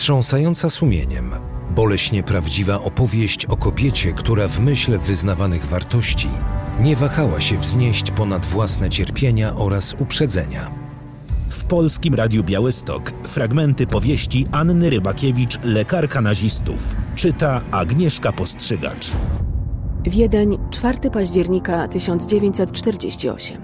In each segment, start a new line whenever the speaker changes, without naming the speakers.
Wstrząsająca sumieniem, boleśnie prawdziwa opowieść o kobiecie, która w myśl wyznawanych wartości nie wahała się wznieść ponad własne cierpienia oraz uprzedzenia.
W Polskim Radiu Białystok fragmenty powieści Anny Rybakiewicz, Lekarka nazistów. Czyta Agnieszka Postrzygacz.
Wiedeń, 4 października 1948.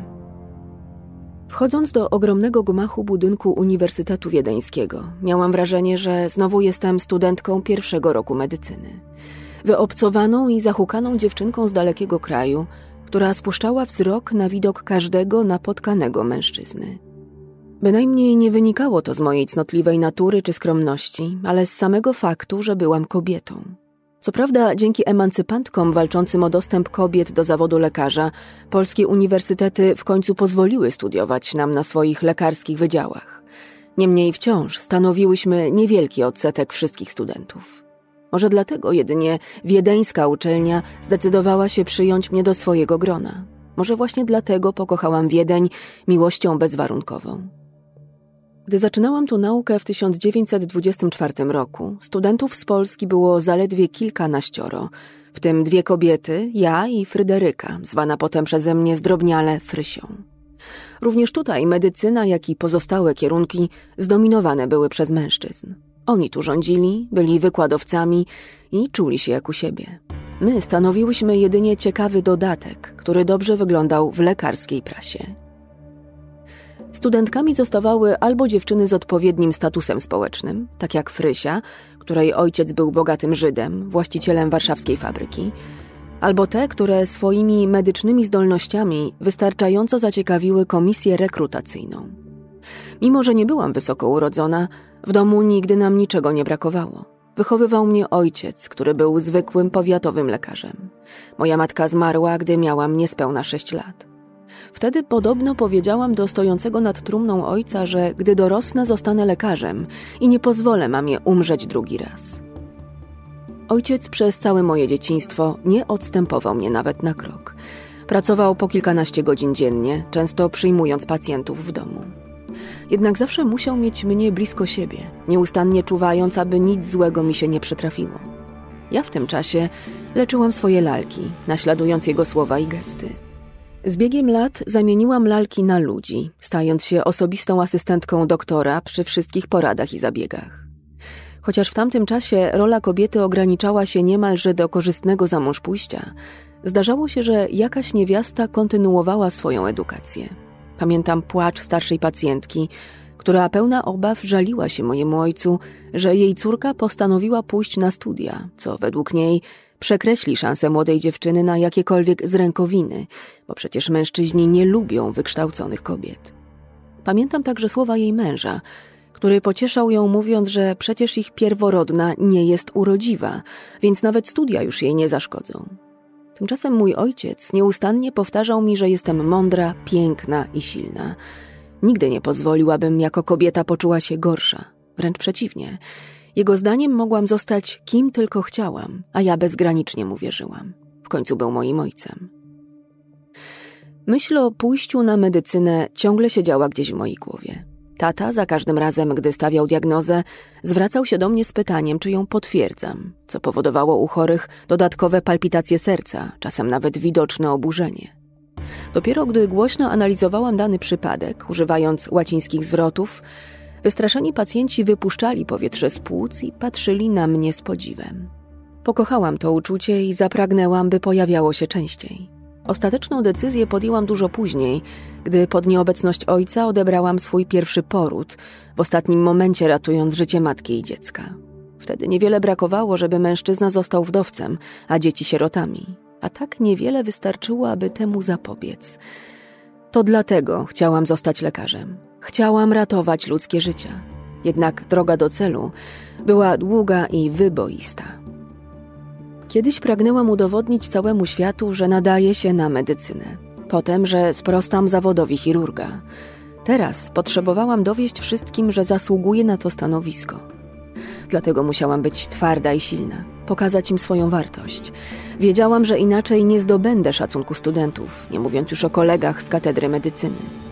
Wchodząc do ogromnego gmachu budynku Uniwersytetu Wiedeńskiego, miałam wrażenie, że znowu jestem studentką pierwszego roku medycyny. Wyobcowaną i zahukaną dziewczynką z dalekiego kraju, która spuszczała wzrok na widok każdego napotkanego mężczyzny. Bynajmniej nie wynikało to z mojej cnotliwej natury czy skromności, ale z samego faktu, że byłam kobietą. Co prawda, dzięki emancypantkom walczącym o dostęp kobiet do zawodu lekarza, polskie uniwersytety w końcu pozwoliły studiować nam na swoich lekarskich wydziałach. Niemniej wciąż stanowiłyśmy niewielki odsetek wszystkich studentów. Może dlatego jedynie wiedeńska uczelnia zdecydowała się przyjąć mnie do swojego grona. Może właśnie dlatego pokochałam Wiedeń miłością bezwarunkową. Gdy zaczynałam tu naukę w 1924 roku, studentów z Polski było zaledwie kilkanaścioro, w tym 2 kobiety, ja i Fryderyka, zwana potem przeze mnie zdrobniale Frysią. Również tutaj medycyna, jak i pozostałe kierunki zdominowane były przez mężczyzn. Oni tu rządzili, byli wykładowcami i czuli się jak u siebie. My stanowiłyśmy jedynie ciekawy dodatek, który dobrze wyglądał w lekarskiej prasie. Studentkami zostawały albo dziewczyny z odpowiednim statusem społecznym, tak jak Frysia, której ojciec był bogatym Żydem, właścicielem warszawskiej fabryki, albo te, które swoimi medycznymi zdolnościami wystarczająco zaciekawiły komisję rekrutacyjną. Mimo że nie byłam wysoko urodzona, w domu nigdy nam niczego nie brakowało. Wychowywał mnie ojciec, który był zwykłym powiatowym lekarzem. Moja matka zmarła, gdy miałam niespełna 6 lat. Wtedy podobno powiedziałam do stojącego nad trumną ojca, że gdy dorosnę, zostanę lekarzem i nie pozwolę mamie umrzeć drugi raz. Ojciec przez całe moje dzieciństwo nie odstępował mnie nawet na krok. Pracował po kilkanaście godzin dziennie, często przyjmując pacjentów w domu. Jednak zawsze musiał mieć mnie blisko siebie, nieustannie czuwając, aby nic złego mi się nie przytrafiło. Ja w tym czasie leczyłam swoje lalki, naśladując jego słowa i gesty. Z biegiem lat zamieniłam lalki na ludzi, stając się osobistą asystentką doktora przy wszystkich poradach i zabiegach. Chociaż w tamtym czasie rola kobiety ograniczała się niemalże do korzystnego zamążpójścia, zdarzało się, że jakaś niewiasta kontynuowała swoją edukację. Pamiętam płacz starszej pacjentki, która pełna obaw żaliła się mojemu ojcu, że jej córka postanowiła pójść na studia, co według niej przekreśli szansę młodej dziewczyny na jakiekolwiek zrękowiny, bo przecież mężczyźni nie lubią wykształconych kobiet. Pamiętam także słowa jej męża, który pocieszał ją mówiąc, że przecież ich pierworodna nie jest urodziwa, więc nawet studia już jej nie zaszkodzą. Tymczasem mój ojciec nieustannie powtarzał mi, że jestem mądra, piękna i silna. Nigdy nie pozwolił, abym jako kobieta poczuła się gorsza. Wręcz przeciwnie. Jego zdaniem mogłam zostać kim tylko chciałam, a ja bezgranicznie mu wierzyłam. W końcu był moim ojcem. Myśl o pójściu na medycynę ciągle siedziała gdzieś w mojej głowie. Tata za każdym razem, gdy stawiał diagnozę, zwracał się do mnie z pytaniem, czy ją potwierdzam, co powodowało u chorych dodatkowe palpitacje serca, czasem nawet widoczne oburzenie. Dopiero gdy głośno analizowałam dany przypadek, używając łacińskich zwrotów, wystraszeni pacjenci wypuszczali powietrze z płuc i patrzyli na mnie z podziwem. Pokochałam to uczucie i zapragnęłam, by pojawiało się częściej. Ostateczną decyzję podjęłam dużo później, gdy pod nieobecność ojca odebrałam swój pierwszy poród, w ostatnim momencie ratując życie matki i dziecka. Wtedy niewiele brakowało, żeby mężczyzna został wdowcem, a dzieci sierotami. A tak niewiele wystarczyło, aby temu zapobiec. To dlatego chciałam zostać lekarzem. Chciałam ratować ludzkie życia. Jednak droga do celu była długa i wyboista. Kiedyś pragnęłam udowodnić całemu światu, że nadaje się na medycynę. Potem, że sprostam zawodowi chirurga. Teraz potrzebowałam dowieść wszystkim, że zasługuję na to stanowisko. Dlatego musiałam być twarda i silna, pokazać im swoją wartość. Wiedziałam, że inaczej nie zdobędę szacunku studentów, nie mówiąc już o kolegach z katedry medycyny.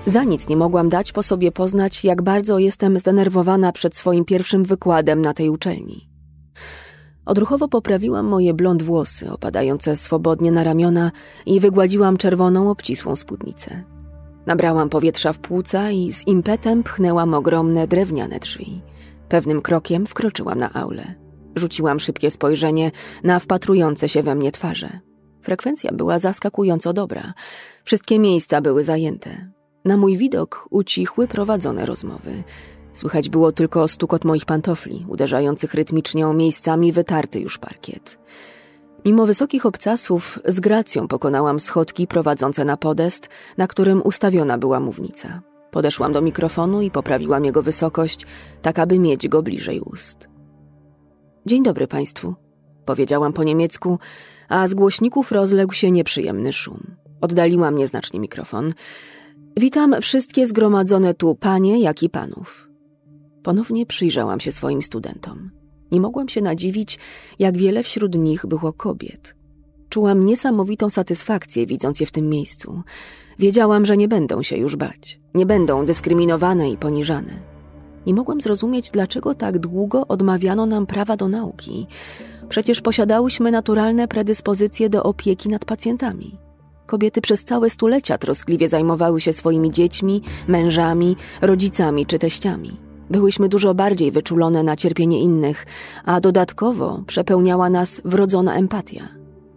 Za nic nie mogłam dać po sobie poznać, jak bardzo jestem zdenerwowana przed swoim pierwszym wykładem na tej uczelni. Odruchowo poprawiłam moje blond włosy, opadające swobodnie na ramiona i wygładziłam czerwoną, obcisłą spódnicę. Nabrałam powietrza w płuca i z impetem pchnęłam ogromne, drewniane drzwi. Pewnym krokiem wkroczyłam na aulę. Rzuciłam szybkie spojrzenie na wpatrujące się we mnie twarze. Frekwencja była zaskakująco dobra. Wszystkie miejsca były zajęte. Na mój widok ucichły prowadzone rozmowy. Słychać było tylko stukot moich pantofli, uderzających rytmicznie o miejscami wytarty już parkiet. Mimo wysokich obcasów z gracją pokonałam schodki prowadzące na podest, na którym ustawiona była mównica. Podeszłam do mikrofonu i poprawiłam jego wysokość, tak aby mieć go bliżej ust. Dzień dobry państwu, powiedziałam po niemiecku, a z głośników rozległ się nieprzyjemny szum. Oddaliłam nieznacznie mikrofon. Witam wszystkie zgromadzone tu panie, jak i panów. Ponownie przyjrzałam się swoim studentom. Nie mogłam się nadziwić, jak wiele wśród nich było kobiet. Czułam niesamowitą satysfakcję, widząc je w tym miejscu. Wiedziałam, że nie będą się już bać. Nie będą dyskryminowane i poniżane. Nie mogłam zrozumieć, dlaczego tak długo odmawiano nam prawa do nauki. Przecież posiadałyśmy naturalne predyspozycje do opieki nad pacjentami. Kobiety przez całe stulecia troskliwie zajmowały się swoimi dziećmi, mężami, rodzicami czy teściami. Byłyśmy dużo bardziej wyczulone na cierpienie innych, a dodatkowo przepełniała nas wrodzona empatia.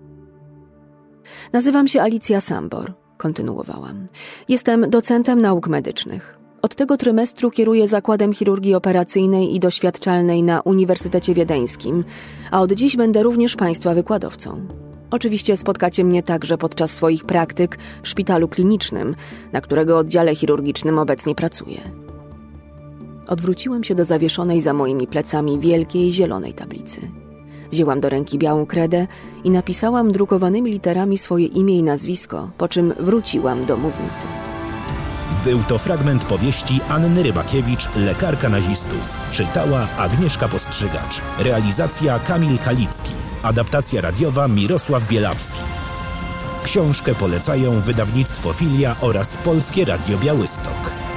Nazywam się Alicja Sambor, kontynuowałam. Jestem docentem nauk medycznych. Od tego trymestru kieruję Zakładem Chirurgii Operacyjnej i Doświadczalnej na Uniwersytecie Wiedeńskim, a od dziś będę również Państwa wykładowcą. Oczywiście spotkacie mnie także podczas swoich praktyk w szpitalu klinicznym, na którego oddziale chirurgicznym obecnie pracuję. Odwróciłam się do zawieszonej za moimi plecami wielkiej zielonej tablicy. Wzięłam do ręki białą kredę i napisałam drukowanymi literami swoje imię i nazwisko, po czym wróciłam do mównicy.
Był to fragment powieści Anny Rybakiewicz, Lekarka nazistów. Czytała Agnieszka Postrzygacz. Realizacja Kamil Kalicki. Adaptacja radiowa Mirosław Bielawski. Książkę polecają wydawnictwo Filia oraz Polskie Radio Białystok.